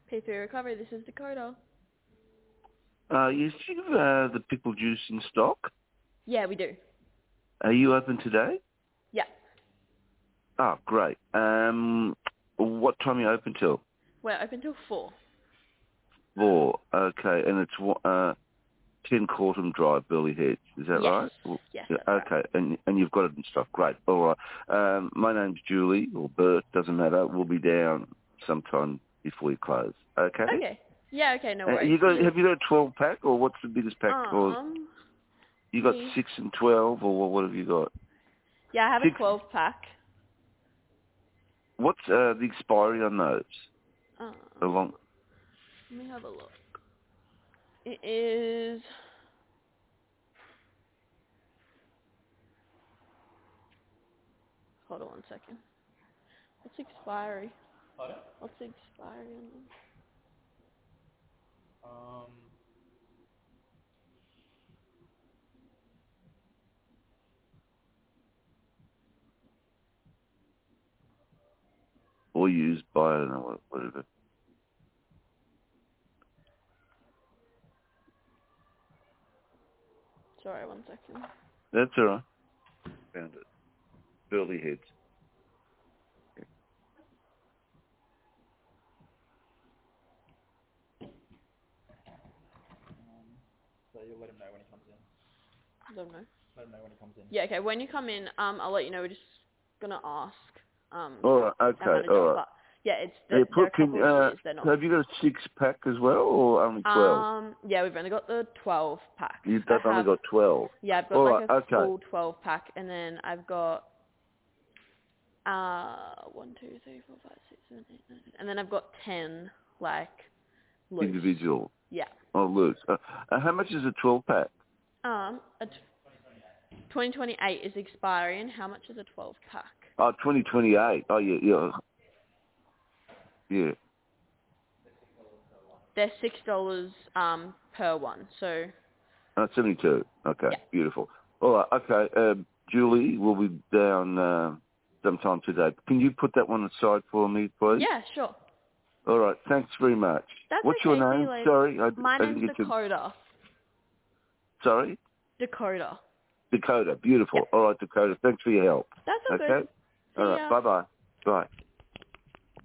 P3 Recovery, this is Dakota. Yes, you have the pickle juice in stock. Yeah, we do. Are you open today? Yeah. Oh, great. What time are you open till? We're open till 4. 4. Okay, and it's 10 Cortum Drive, Burley Heads. Is that Yes. right? Yes, Yeah, that's okay, and you've got it in stock. Great. All right. My name's Julie, or Bert, doesn't matter. We'll be down sometime before you close. Okay? right. Okay. Yeah, okay, no worries. Have you got a 12-pack, or what's the biggest pack? Or you got 6 and 12, or what have you got? Yeah, I have 6. a 12-pack. What's the expiry on those? Let me have a look. It is... Hold on one second. What's expiry? Pardon? What's the expiry on them? Or used by, I don't know, whatever. Sorry, one second. That's all right. Found it. Burley Heads. So you'll let him know when he comes in. Don't know. Let him know when he comes in. Yeah, okay, when you come in, I'll let you know. We're just gonna ask, All right, our okay, manager, all right. but yeah, it's, Hey, they're a couple of years, they're not. have you got a 6-pack as well, or only 12? Yeah, we've only got the 12 pack. You've only got 12. Yeah, I've got All like right, a full 12 pack, and then I've got 1, 2, 3, 4, 5, 6, 7, 8, 9, 10, and then I've got 10 like loose. Individual. Yeah. Oh, loose. How much is a 12-pack? A 2028 is expiring. How much is a 12 pack? Oh, 2028. Oh, yeah. Yeah. They're $6 per one. So 72. Okay, yeah. beautiful. All right, okay. Julie will be down sometime today. Can you put that one aside for me, please? Yeah, sure. All right, thanks very much. That's What's okay. your See name? you later. Sorry, My I didn't name's get to... Dakota. Sorry? Dakota. Dakota, beautiful. Yep. All right, Dakota, thanks for your help. That's all Okay? good. All See right, ya. bye-bye. Bye.